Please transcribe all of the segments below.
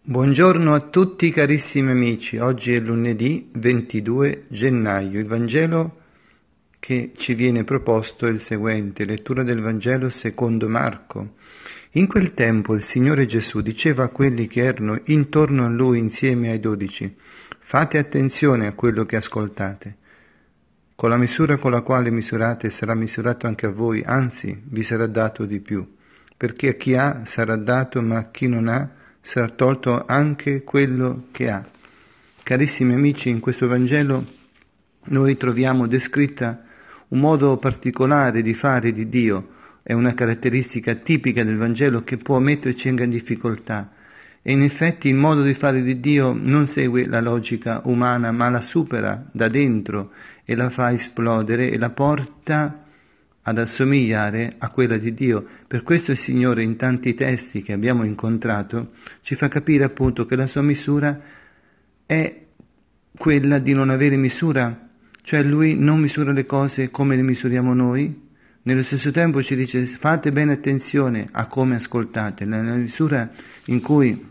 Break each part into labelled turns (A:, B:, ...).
A: Buongiorno a tutti carissimi amici, oggi è lunedì 22 gennaio. Il Vangelo che ci viene proposto è il seguente, lettura del Vangelo secondo Marco. In quel tempo il Signore Gesù diceva a quelli che erano intorno a Lui insieme ai 12, fate attenzione a quello che ascoltate. Con la misura con la quale misurate sarà misurato anche a voi, anzi vi sarà dato di più, perché a chi ha sarà dato, ma a chi non ha sarà tolto anche quello che ha. Carissimi amici, in questo Vangelo noi troviamo descritta un modo particolare di fare di Dio, è una caratteristica tipica del Vangelo che può metterci in difficoltà. E in effetti il modo di fare di Dio non segue la logica umana, ma la supera da dentro e la fa esplodere e la porta ad assomigliare a quella di Dio. Per questo il Signore in tanti testi che abbiamo incontrato ci fa capire appunto che la sua misura è quella di non avere misura, cioè Lui non misura le cose come le misuriamo noi. Nello stesso tempo ci dice fate bene attenzione a come ascoltate, nella misura in cui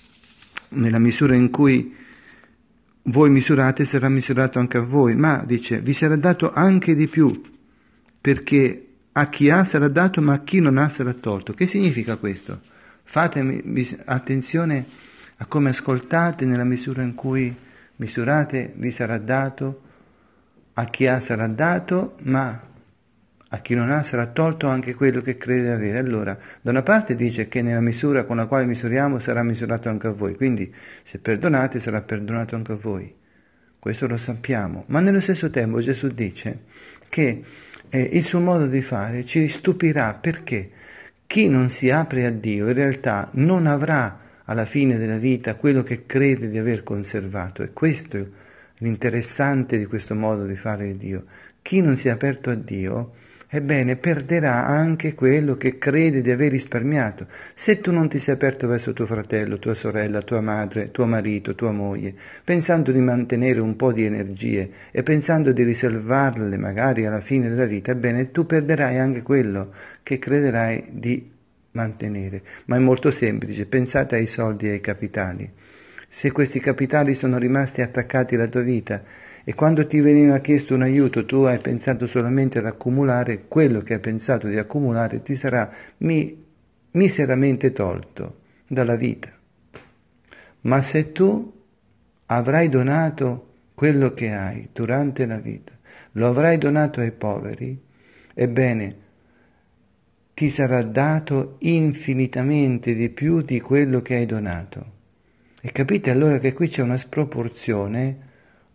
A: voi misurate sarà misurato anche a voi, ma dice vi sarà dato anche di più, perché a chi ha sarà dato, ma a chi non ha sarà tolto. Che significa questo? Fate attenzione a come ascoltate, nella misura in cui misurate vi sarà dato, a chi ha sarà dato, ma a chi non ha sarà tolto anche quello che crede avere. Allora, da una parte dice che nella misura con la quale misuriamo sarà misurato anche a voi, quindi se perdonate sarà perdonato anche a voi. Questo lo sappiamo, ma nello stesso tempo Gesù dice che il suo modo di fare ci stupirà, perché chi non si apre a Dio in realtà non avrà alla fine della vita quello che crede di aver conservato. E questo è l'interessante di questo modo di fare di Dio. Chi non si è aperto a Dio, ebbene, perderà anche quello che crede di aver risparmiato. Se tu non ti sei aperto verso tuo fratello, tua sorella, tua madre, tuo marito, tua moglie, pensando di mantenere un po' di energie e pensando di riservarle magari alla fine della vita, ebbene, tu perderai anche quello che crederai di mantenere. Ma è molto semplice, pensate ai soldi e ai capitali. Se questi capitali sono rimasti attaccati alla tua vita, e quando ti veniva chiesto un aiuto tu hai pensato solamente ad accumulare, quello che hai pensato di accumulare ti sarà miseramente tolto dalla vita. Ma se tu avrai donato quello che hai durante la vita, lo avrai donato ai poveri, ebbene, ti sarà dato infinitamente di più di quello che hai donato. E capite allora che qui c'è una sproporzione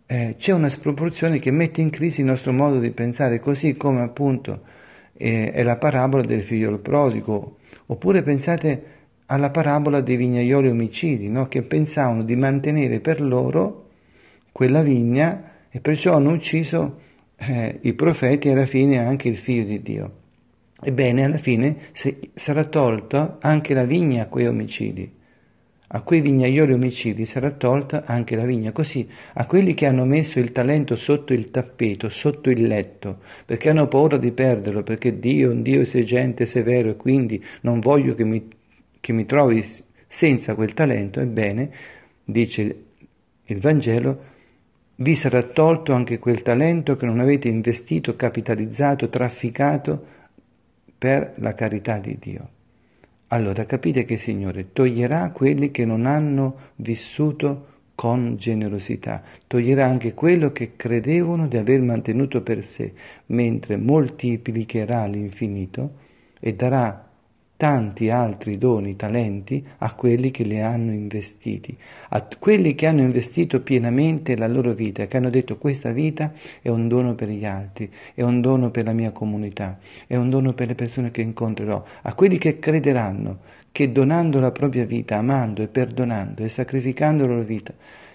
A: che mette in crisi il nostro modo di pensare, così come appunto è la parabola del figlio prodigo, oppure pensate alla parabola dei vignaioli omicidi, no? Che pensavano di mantenere per loro quella vigna e perciò hanno ucciso i profeti e alla fine anche il figlio di Dio. Ebbene, alla fine sarà tolta anche la vigna a quei omicidi. A quei vignaioli omicidi sarà tolta anche la vigna, così a quelli che hanno messo il talento sotto il tappeto, sotto il letto, perché hanno paura di perderlo, perché Dio è un Dio esigente, severo, e quindi non voglio che mi trovi senza quel talento, ebbene, dice il Vangelo, vi sarà tolto anche quel talento che non avete investito, capitalizzato, trafficato per la carità di Dio. Allora capite che il Signore toglierà quelli che non hanno vissuto con generosità, toglierà anche quello che credevano di aver mantenuto per sé, mentre moltiplicherà all'infinito e darà tanti altri doni, talenti a quelli che li hanno investiti, a quelli che hanno investito pienamente la loro vita, che hanno detto questa vita è un dono per gli altri, è un dono per la mia comunità, è un dono per le persone che incontrerò, a quelli che crederanno che donando la propria vita, amando e perdonando e sacrificando la loro vita,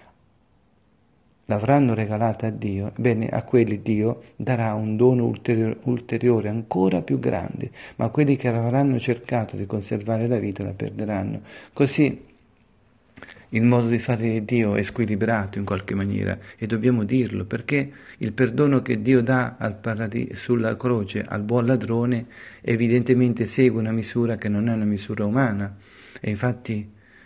A: l'avranno regalata a Dio, bene, a quelli Dio darà un dono ulteriore, ancora più grande, ma quelli che avranno cercato di conservare la vita la perderanno. Così il modo di fare di Dio è squilibrato in qualche maniera, e dobbiamo dirlo, perché il perdono che Dio dà sulla croce al buon ladrone evidentemente segue una misura che non è una misura umana, e infatti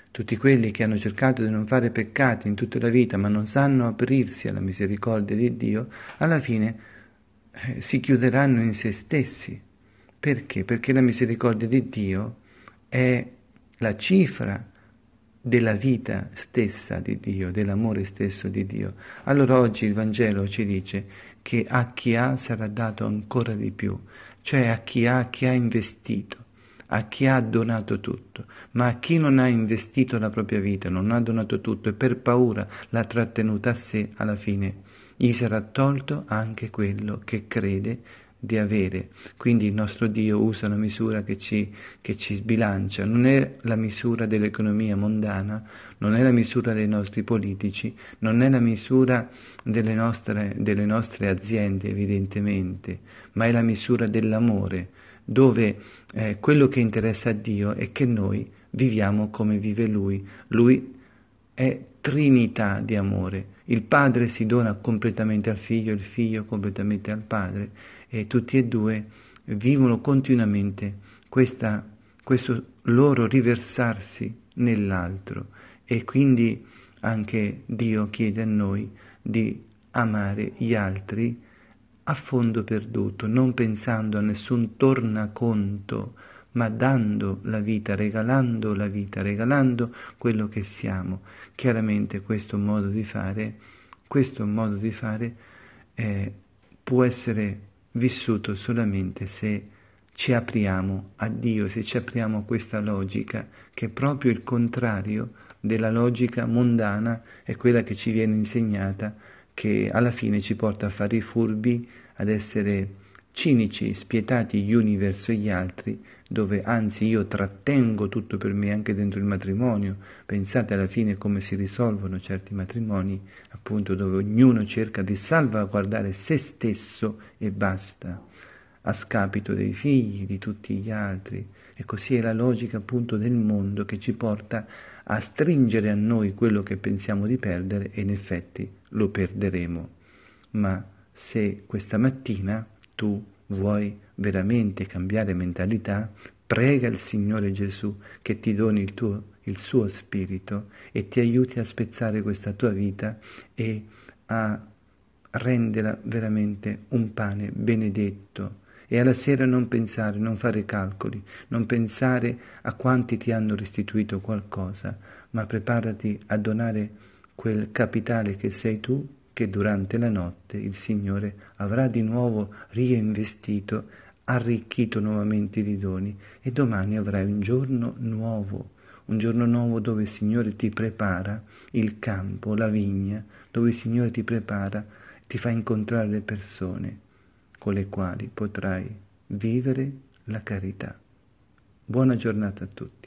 A: tutti quelli che hanno cercato di non fare peccati in tutta la vita, ma non sanno aprirsi alla misericordia di Dio, alla fine si chiuderanno in se stessi. Perché? Perché la misericordia di Dio è la cifra della vita stessa di Dio, dell'amore stesso di Dio. Allora oggi il Vangelo ci dice che a chi ha sarà dato ancora di più, cioè a chi ha investito, a chi ha donato tutto, ma a chi non ha investito la propria vita, non ha donato tutto e per paura l'ha trattenuta a sé, alla fine gli sarà tolto anche quello che crede di avere. Quindi il nostro Dio usa una misura che ci sbilancia, non è la misura dell'economia mondana, non è la misura dei nostri politici, non è la misura delle nostre aziende evidentemente, ma è la misura dell'amore, dove quello che interessa a Dio è che noi viviamo come vive Lui. Lui è Trinità di amore. Il Padre si dona completamente al Figlio, il Figlio completamente al Padre, e tutti e due vivono continuamente questo loro riversarsi nell'altro, e quindi anche Dio chiede a noi di amare gli altri a fondo perduto, non pensando a nessun tornaconto, ma dando la vita, regalando quello che siamo. Chiaramente questo modo di fare può essere vissuto solamente se ci apriamo a Dio, se ci apriamo a questa logica, che è proprio il contrario della logica mondana, è quella che ci viene insegnata, che alla fine ci porta a fare i furbi, ad essere cinici, spietati gli uni verso gli altri, dove anzi io trattengo tutto per me anche dentro il matrimonio. Pensate alla fine come si risolvono certi matrimoni, appunto dove ognuno cerca di salvaguardare se stesso e basta, a scapito dei figli, di tutti gli altri. E così è la logica appunto del mondo che ci porta a stringere a noi quello che pensiamo di perdere, e in effetti lo perderemo. Ma se questa mattina tu vuoi veramente cambiare mentalità, prega il Signore Gesù che ti doni il suo spirito e ti aiuti a spezzare questa tua vita e a renderla veramente un pane benedetto. E alla sera non pensare, non fare calcoli, non pensare a quanti ti hanno restituito qualcosa, ma preparati a donare quel capitale che sei tu, che durante la notte il Signore avrà di nuovo reinvestito, arricchito nuovamente di doni, e domani avrai un giorno nuovo dove il Signore ti prepara il campo, la vigna, dove il Signore ti prepara, ti fa incontrare le persone con le quali potrai vivere la carità. Buona giornata a tutti.